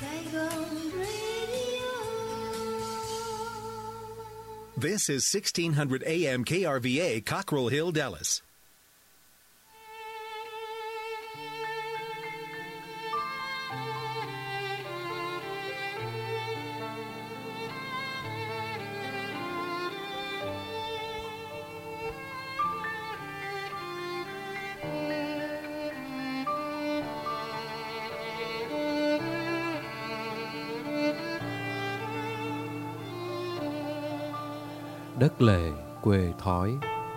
This is 1600 AM KRVA, Cockrell Hill, Dallas. Đất lề quê thói.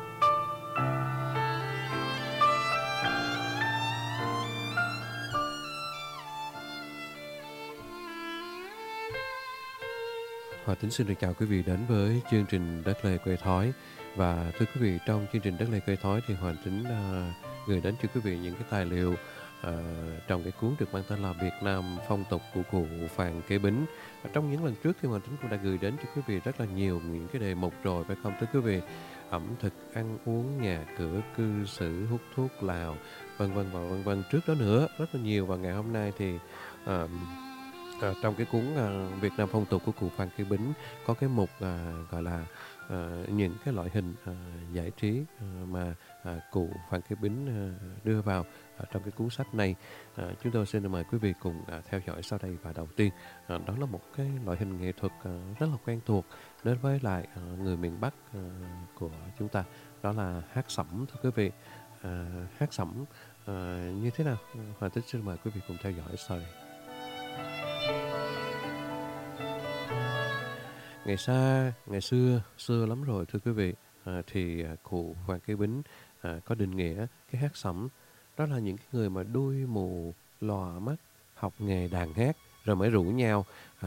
Hòa Tính xin được chào quý vị đến với chương trình Đất lề quê thói. Và thưa quý vị, trong chương trình Đất lề quê thói thì Hòa Tính gửi đến cho quý vị những cái tài liệu trong cái cuốn được mang tên là Việt Nam phong tục của cụ Phan Kế Bính. Trong những lần trước thì Hoàng Tính cũng đã gửi đến cho quý vị rất là nhiều những cái đề mục rồi, phải không thưa quý vị? Ẩm thực, ăn uống, nhà cửa, cư xử, hút thuốc lào, vân vân và vân vân. Trước đó nữa rất là nhiều. Và ngày hôm nay thì trong cái cuốn Việt Nam phong tục của cụ Phan Kế Bính có cái mục gọi là những cái loại hình giải trí mà cụ Phan Kế Bính đưa vào trong cái cuốn sách này. Chúng tôi xin mời quý vị cùng theo dõi sau đây. Và đầu tiên đó là một cái loại hình nghệ thuật rất là quen thuộc đến với lại người miền Bắc của chúng ta, đó là hát sẩm thưa quý vị. Hát sẩm như thế nào? Hoàng Tính xin mời quý vị cùng theo dõi sau đây. Ngày xưa lắm rồi thưa quý vị, thì cụ Phan Kế Bính có định nghĩa cái hát sẩm đó là những cái người mà đuôi mù lòa mắt học nghề đàn hát rồi mới rủ nhau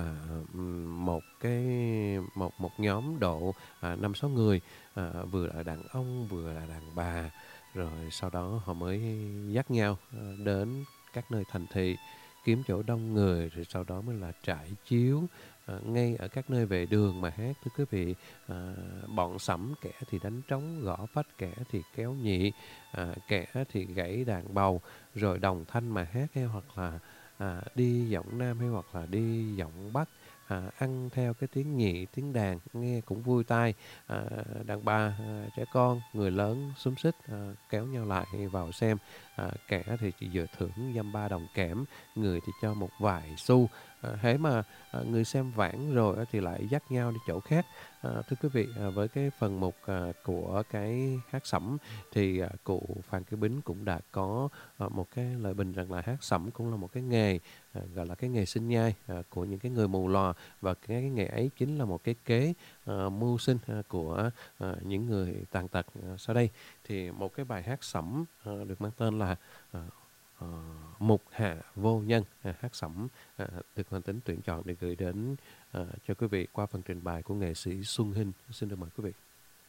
một nhóm độ 5-6 người, vừa là đàn ông vừa là đàn bà, rồi sau đó họ mới dắt nhau đến các nơi thành thị kiếm chỗ đông người, rồi sau đó mới là trải chiếu ngay ở các nơi vệ đường mà hát thưa quý vị. Bọn sẩm kẻ thì đánh trống gõ phách, kẻ thì kéo nhị, kẻ thì gãy đàn bầu, rồi đồng thanh mà hát, hay hoặc là đi giọng nam hay hoặc là đi giọng bắc, ăn theo cái tiếng nhị, tiếng đàn nghe cũng vui tai. Đàn bà, trẻ con, người lớn xúm xít kéo nhau lại vào xem. Kẻ thì chỉ vừa thưởng dăm ba đồng kẽm, người thì cho một vài xu. Hễ mà người xem vãn rồi thì lại dắt nhau đi chỗ khác. Thưa quý vị, với cái phần mục của cái hát sẩm thì cụ Phan Kế Bính cũng đã có một cái lời bình rằng là hát sẩm cũng là một cái nghề gọi là cái nghề sinh nhai của những cái người mù lòa, và cái nghề ấy chính là một cái kế mưu sinh của những người tàn tật. Sau đây thì một cái bài hát sẩm được mang tên là Mục Hạ Vô Nhân, hát sẩm được Hoàng Tính tuyển chọn để gửi đến cho quý vị qua phần trình bày của nghệ sĩ Xuân Hinh. Xin được mời quý vị.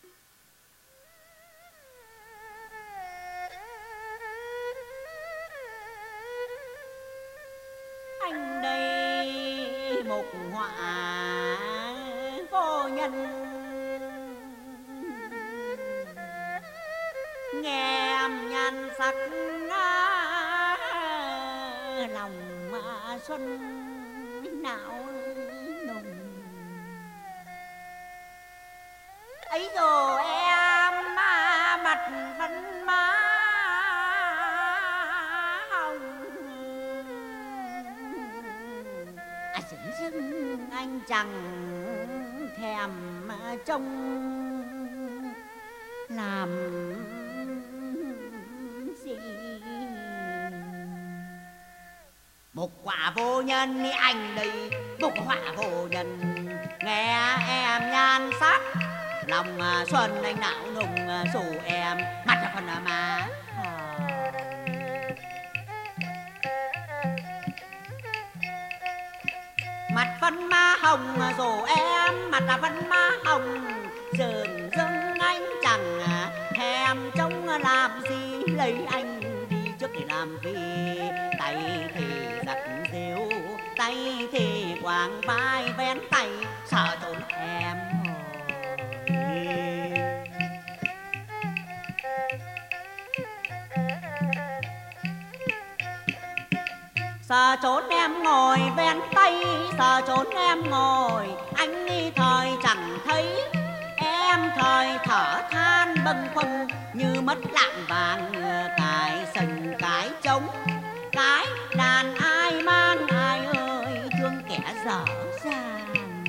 Anh đây mục họa vô nhân, nghe âm nhan sắc lòng xuân não nùng. Ấy rồi em mặt phấn má hồng, dưng dưng anh chẳng thèm trông làm gì. Mục quả vô nhân thì anh đây mục họa vô nhân, nghe em nhan sắc lòng xuân anh não nùng, dù em mặt phần má mặt phân má hồng, dù em mặt phân má hồng, dường dưng anh chẳng thèm trông làm gì. Lấy anh đi trước để làm gì, tay thì giặt rêu, tay thì quàng vai vén tay, sợ tổn em. Sợ trốn em ngồi ven tay, giờ trốn em ngồi, anh đi thời chẳng thấy. Em thời thở than bâng khuâng như mất lạng vàng, cái sừng cái trống, cái đàn ai mang ai ơi, thương kẻ dở dàng.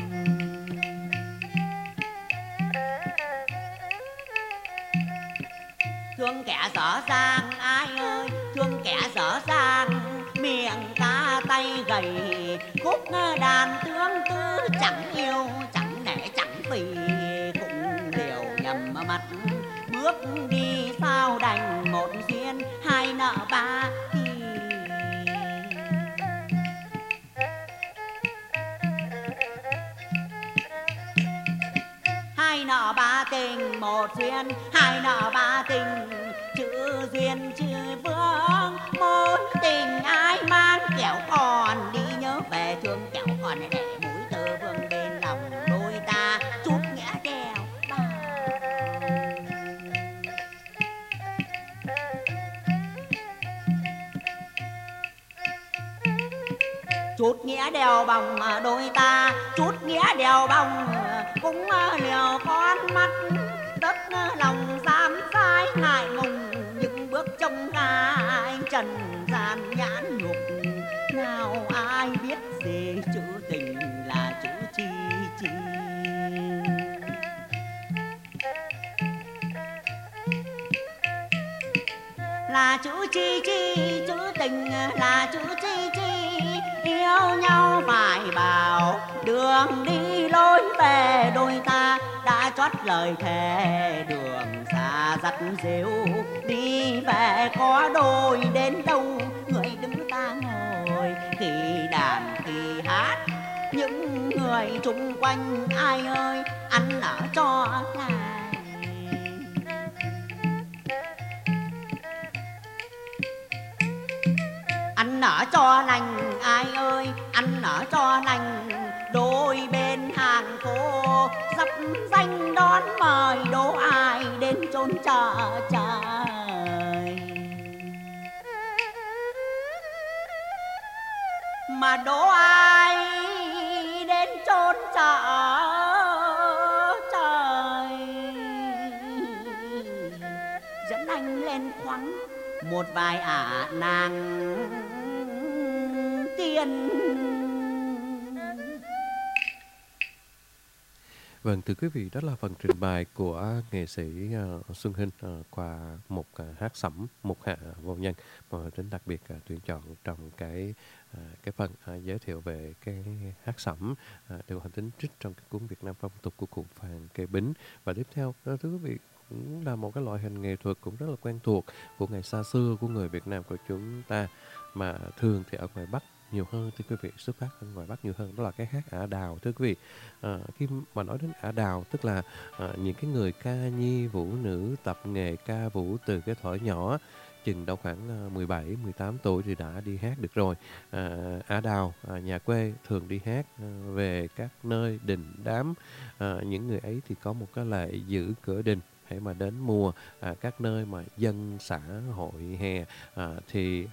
Thương kẻ dở dang ai ơi, thương kẻ dở dang, miệng ca tay gầy, khúc đàn tương tư chẳng yêu chẳng nể chẳng vì, cũng liều nhầm mắt bước đi sao đành một duyên hai nợ ba thì. Hai nợ ba tình một duyên, hai nợ ba tình chữ duyên chữ vương, mối tình ai mang kẻo còn đi nhớ về thương kẻo còn để mũi tơ vương bên lòng đôi ta chút nghĩa đèo băng. Chút nghĩa đèo bằng đôi ta, chút nghĩa đèo bằng cũng liều con mắt, đất lòng dám sai ngại ngùng, những bước trong gai trần gian nhãn nhục. Nào ai biết gì chữ tình là chữ chi chi. Là chữ chi chi, chữ tình là chữ chi chi. Yêu nhau phải bảo đường đi lối về, đôi ta đã chót lời thề đường xa dắt dìu. Đi về có đôi đến đâu người đứng ta ngồi, khi đàn khi hát những người chung quanh ai ơi ăn ở cho lành. Ăn nở cho lành ai ơi, ăn nở cho lành. Đôi bên hàng phố dập danh đón mời, đố ai đến chốn chợ trời. Mà đố ai đến chốn chợ trời. Dẫn anh lên khoáng một vài ả nàng tiên. Vâng, thưa quý vị, đó là phần trình bày của nghệ sĩ Xuân Hinh qua một hát sẩm Mục Hạ Vô Nhân, mà tính đặc biệt tuyển chọn trong cái phần giới thiệu về cái hát sẩm đều hành tính trích trong cái cuốn Việt Nam Phong Tục của cụ Phan Kế Bính. Và tiếp theo, thưa quý vị, cũng là một cái loại hình nghệ thuật cũng rất là quen thuộc của ngày xa xưa của người Việt Nam của chúng ta, mà thường thì ở ngoài Bắc nhiều hơn, thưa quý vị, xuất phát ở ngoài Bắc nhiều hơn, đó là cái hát ả đào, thưa quý vị. Khi mà nói đến ả đào tức là những cái người ca nhi vũ nữ tập nghề ca vũ từ cái thuở nhỏ, chừng đâu khoảng 17, 18 tuổi thì đã đi hát được rồi. Ả đào nhà quê thường đi hát về các nơi đình đám. Những người ấy thì có một cái lệ giữ cửa đình, hãy mà đến mùa các nơi mà dân xã hội hè thì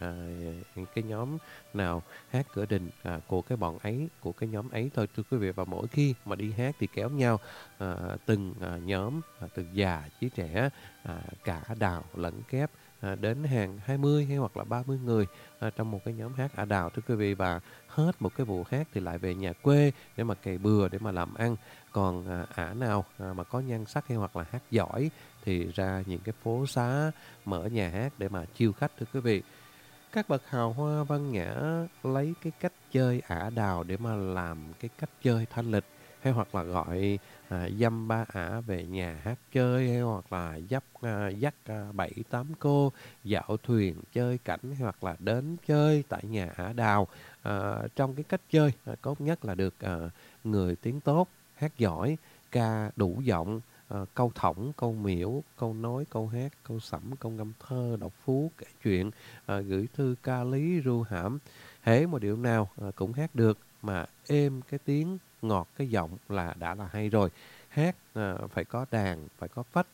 cái nhóm nào hát cửa đình của cái bọn ấy, của cái nhóm ấy thôi, thưa quý vị. Và mỗi khi mà đi hát thì kéo nhau từng nhóm, từ già chí trẻ, cả đào lẫn kép, đến hàng 20 hay hoặc là 30 người trong một cái nhóm hát ả đào, thưa quý vị. Và hết một cái vụ hát thì lại về nhà quê để mà cày bừa, để mà làm ăn. Còn ả nào mà có nhan sắc hay hoặc là hát giỏi thì ra những cái phố xá mở nhà hát để mà chiêu khách, thưa quý vị. Các bậc hào hoa văn nhã lấy cái cách chơi ả đào để mà làm cái cách chơi thanh lịch, hay hoặc là gọi dăm ba ả về nhà hát chơi, hay hoặc là dắt 7-8 cô dạo thuyền chơi cảnh, hay hoặc là đến chơi tại nhà ả đào. Trong cái cách chơi tốt nhất là được người tiếng tốt, hát giỏi, ca đủ giọng, câu thỏng, câu miễu, câu nói, câu hát, câu sẩm, câu ngâm thơ, đọc phú, kể chuyện, gửi thư ca lý, ru hãm. Hễ một điệu nào cũng hát được, mà êm cái tiếng, ngọt cái giọng là đã là hay rồi. Hát phải có đàn, phải có phách.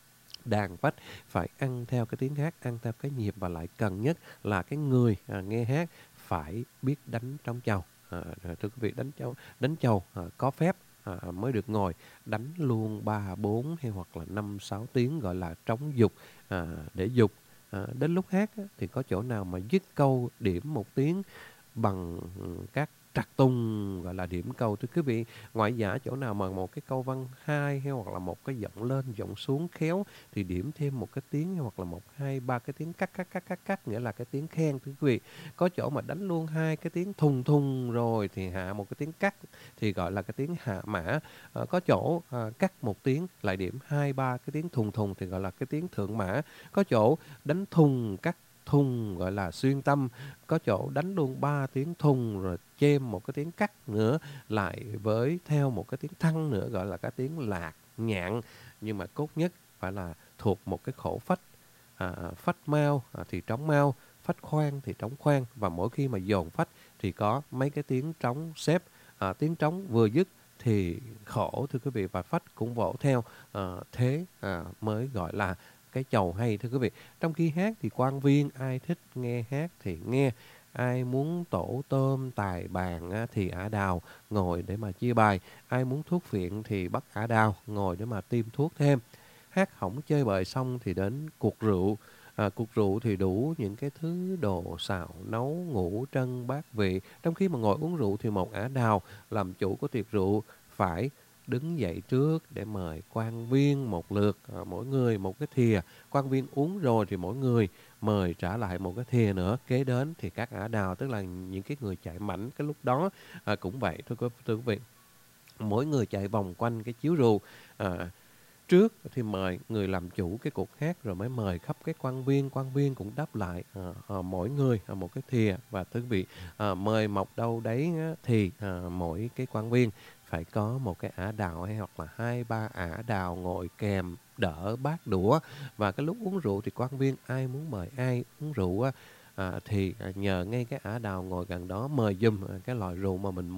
Đàn phách phải ăn theo cái tiếng hát, ăn theo cái nhịp, và lại cần nhất là cái người nghe hát phải biết đánh trống châu. thưa quý vị, đánh chầu có phép mới được ngồi, đánh luôn 3, 4 hay hoặc là 5, 6 tiếng gọi là trống dục, để dục. Đến lúc hát á, thì có chỗ nào mà dứt câu điểm một tiếng bằng các trặc tung gọi là điểm câu, thưa quý vị. Ngoại giả chỗ nào mà một cái câu văn hai hay hoặc là một cái giọng lên giọng xuống khéo thì điểm thêm một cái tiếng hoặc là 1, 2, 3 cái tiếng cắt, nghĩa là cái tiếng khen, thưa quý vị. Có chỗ mà đánh luôn 2 cái tiếng thùng thùng rồi thì hạ một cái tiếng cắt thì gọi là cái tiếng hạ mã. Có chỗ cắt một tiếng lại điểm 2, 3 cái tiếng thùng thùng thì gọi là cái tiếng thượng mã. Có chỗ đánh thùng cắt thùng gọi là xuyên tâm. Có chỗ đánh luôn 3 tiếng thùng rồi chêm một cái tiếng cắt nữa lại với theo một cái tiếng thăng nữa gọi là cái tiếng lạc nhạn. Nhưng mà cốt nhất phải là thuộc một cái khổ phách. Phách mau thì trống mau, phách khoan thì trống khoan, và mỗi khi mà dồn phách thì có mấy cái tiếng trống xếp. Tiếng trống vừa dứt thì khổ, thưa quý vị, và phách cũng vỗ theo, thế mới gọi là cái chầu hay, thưa quý vị. Trong khi hát thì quan viên ai thích nghe hát thì nghe, ai muốn tổ tôm tài bàn thì ả đào ngồi để mà chia bài, ai muốn thuốc phiện thì bắt ả đào ngồi để mà tiêm thuốc thêm. Hát hỏng chơi bời xong thì đến cuộc rượu. Cuộc rượu thì đủ những cái thứ đồ xào nấu ngũ trân bát vị. Trong khi mà ngồi uống rượu thì một ả đào làm chủ của tiệc rượu phải đứng dậy trước để mời quan viên một lượt, mỗi người một cái thìa. Quan viên uống rồi thì mỗi người mời trả lại một cái thìa nữa. Kế đến thì các ả đào, tức là những cái người chạy mảnh cái lúc đó cũng vậy, thưa quý vị. Mỗi người chạy vòng quanh cái chiếu rượu. Trước thì mời người làm chủ cái cuộc hát rồi mới mời khắp cái quan viên cũng đáp lại mỗi người một cái thìa. Và thưa quý vị, mời mọc đâu đấy thì mỗi cái quan viên phải có một cái ả đào hay hoặc là 2, 3 ả đào ngồi kèm đỡ bát đũa. Và cái lúc uống rượu thì quan viên ai muốn mời ai uống rượu thì nhờ ngay cái ả đào ngồi gần đó mời giùm cái loại rượu mà mình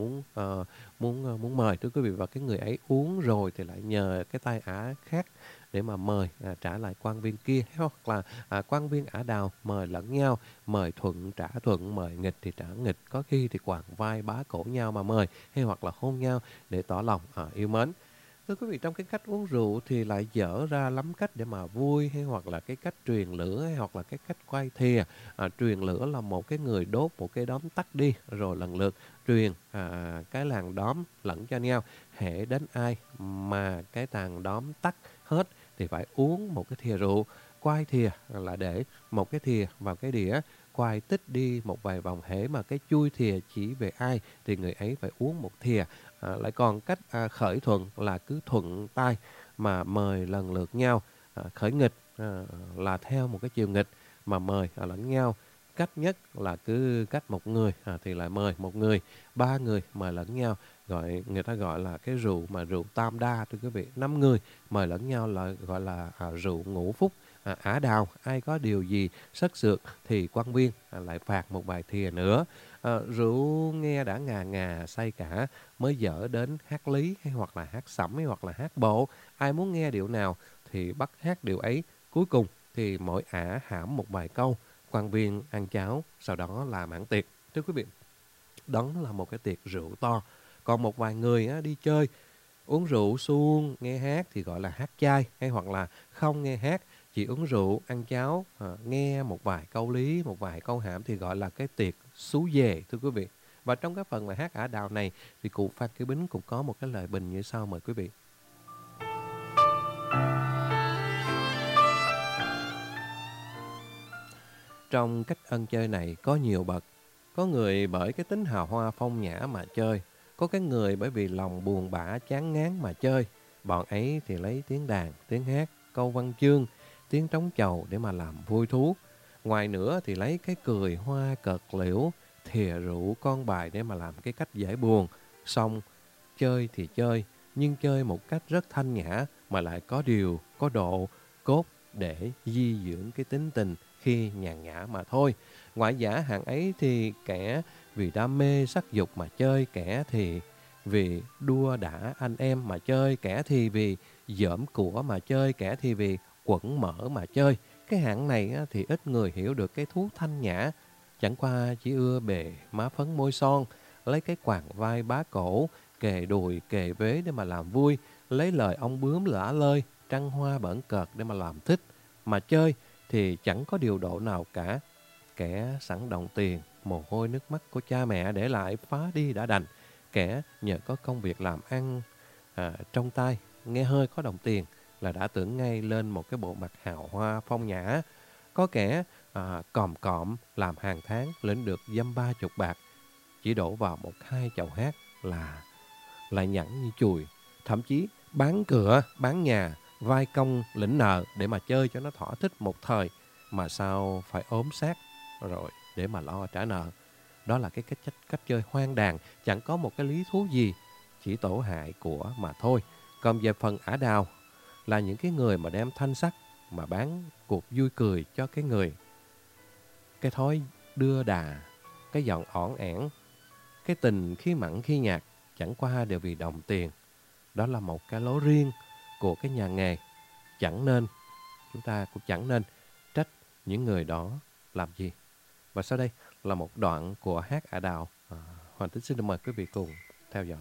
muốn mời, thưa quý vị. Và cái người ấy uống rồi thì lại nhờ cái tay ả khác để mà mời trả lại quan viên kia, hoặc là quan viên ả đào mời lẫn nhau, mời thuận trả thuận, mời nghịch thì trả nghịch, có khi thì quàng vai bá cổ nhau mà mời, hay hoặc là hôn nhau để tỏ lòng yêu mến. Thưa quý vị, trong cái cách uống rượu thì lại dở ra lắm cách để mà vui, hay hoặc là cái cách truyền lửa, hay hoặc là cái cách quay thìa. Truyền lửa là một cái người đốt một cái đóm tắt đi, rồi lần lượt truyền cái làng đóm lẫn cho nhau. Hễ đến ai mà cái tàn đóm tắt hết thì phải uống một cái thìa rượu. Quay thìa là để một cái thìa vào cái đĩa, quay tích đi một vài vòng. Hễ mà cái chui thìa chỉ về ai thì người ấy phải uống một thìa. Lại còn cách khởi thuận là cứ thuận tay mà mời lần lượt nhau. Khởi nghịch là theo một cái chiều nghịch mà mời lẫn nhau. Cách nhất là cứ cách một người thì lại mời một người, 3 người mời lẫn nhau. Người ta gọi là cái rượu mà rượu tam đa, thưa quý vị. 5 người mời lẫn nhau là gọi là rượu ngũ phúc. Ả đào ai có điều gì sất sượt thì quan viên lại phạt một vài thìa nữa. Rượu nghe đã ngà ngà say cả mới dở đến hát lý, hay hoặc là hát sẩm, hay hoặc là hát bộ. Ai muốn nghe điệu nào thì bắt hát điệu ấy. Cuối cùng thì mỗi ả hãm một vài câu, quan viên ăn cháo, sau đó là mãn tiệc. Thưa quý vị, đó là một cái tiệc rượu to. Còn một vài người đi chơi uống rượu suông nghe hát thì gọi là hát chay, hay hoặc là không nghe hát, chỉ uống rượu ăn cháo, nghe một vài câu lý, một vài câu hãm thì gọi là cái tiệc xú dề, thưa quý vị. Và trong cái phần bài hát ả đào này thì cụ Phan Kế Bính cũng có một cái lời bình như sau, mời quý vị. Trong cách ăn chơi này có nhiều bậc. Có người bởi cái tính hào hoa phong nhã mà chơi. Có cái người bởi vì lòng buồn bã chán ngán mà chơi. Bọn ấy thì lấy tiếng đàn, tiếng hát, câu văn chương, tiếng trống chầu để mà làm vui thú. Ngoài nữa thì lấy cái cười hoa cợt liễu, thìa rượu con bài để mà làm cái cách giải buồn. Xong chơi thì chơi, nhưng chơi một cách rất thanh nhã mà lại có điều, có độ, cốt để di dưỡng cái tính tình khi nhàn nhã mà thôi. Ngoại giả hạng ấy thì kẻ vì đam mê sắc dục mà chơi, kẻ thì vì đua đả anh em mà chơi, kẻ thì vì dởm của mà chơi, kẻ thì vì quẩn mở mà chơi. Cái hạng này thì ít người hiểu được cái thú thanh nhã, chẳng qua chỉ ưa bề má phấn môi son, lấy cái quàng vai bá cổ, kề đùi, kề vế để mà làm vui, lấy lời ông bướm lả lơi, trăng hoa bỡn cợt để mà làm thích. Mà chơi thì chẳng có điều độ nào cả. Kẻ sẵn đồng tiền, mồ hôi nước mắt của cha mẹ để lại phá đi đã đành. Kẻ nhờ có công việc làm ăn trong tay, nghe hơi có đồng tiền là đã tưởng ngay lên một cái bộ mặt hào hoa phong nhã. Có kẻ còm cọm làm hàng tháng lên được dăm 30 bạc, chỉ đổ vào 1-2 chậu hát là lại nhẵn như chùi. Thậm chí bán cửa, bán nhà, vai công lĩnh nợ để mà chơi cho nó thỏa thích một thời, mà sao phải ốm xác rồi để mà lo trả nợ. Đó là cái cách chơi hoang đàn, chẳng có một cái lý thú gì, chỉ tổ hại của mà thôi. Còn về phần ả đào là những cái người mà đem thanh sắc mà bán cuộc vui cười cho cái người. Cái thói đưa đà, cái giọng ỏn ẻn, cái tình khi mặn khi nhạt, chẳng qua đều vì đồng tiền. Đó là một cái lối riêng của cái nhà nghề. Chúng ta cũng chẳng nên trách những người đó làm gì. Và sau đây là một đoạn của hát ả đào. Hoàng Tính xin mời quý vị cùng theo dõi.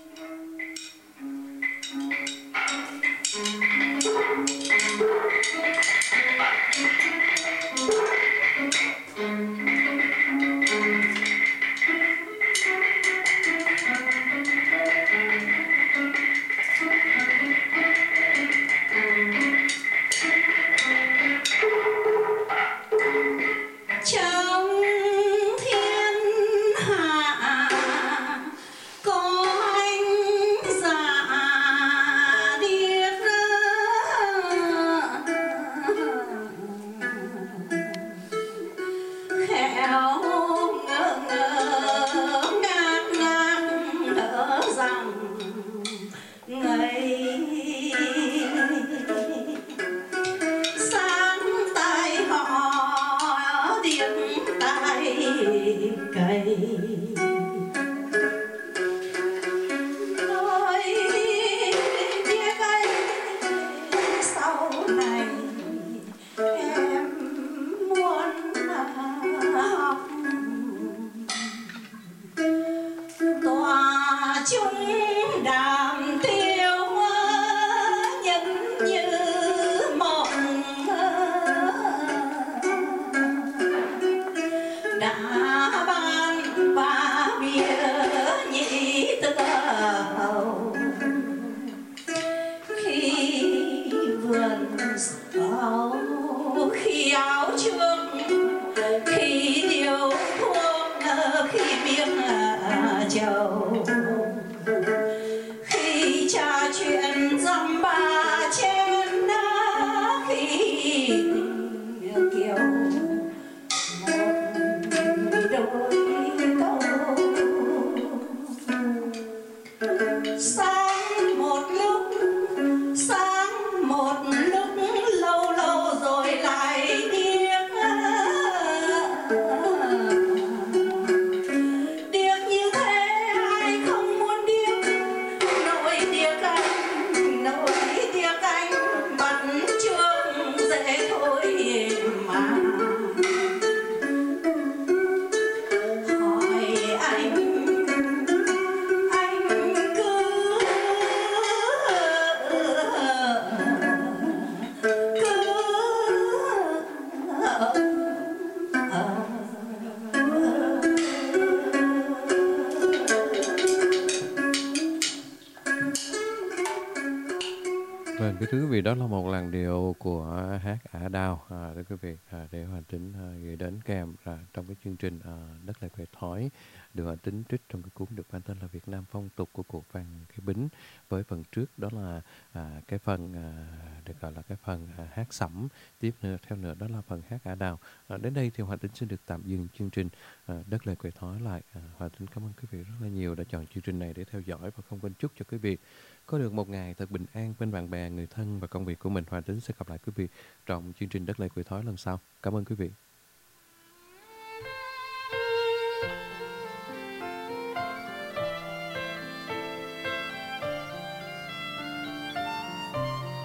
Vâng, thưa quý vị, đó là một làn điệu của hát ả đào, thưa quý vị, để Hoàng Tính gửi đến kèm trong cái chương trình Đất Lệ Quê Thói, được Hoàng Tính trích trong cái cuốn được mang tên là Việt Nam Phong Tục của cụ Phan Kế Bính. Với phần trước đó là cái phần được gọi là cái phần hát sẩm, tiếp theo nữa đó là phần hát ả đào. Đến đây thì Hoàng Tính xin được tạm dừng chương trình Đất Lệ Quê Thói lại. Hoàng Tính cảm ơn quý vị rất là nhiều đã chọn chương trình này để theo dõi, và không quên chúc cho quý vị có được một ngày thật bình an bên bạn bè, người thân và công việc của mình. Hoàng Tính sẽ gặp lại quý vị trong chương trình Đất Lệ Quê Thói lần sau. Cảm ơn quý vị.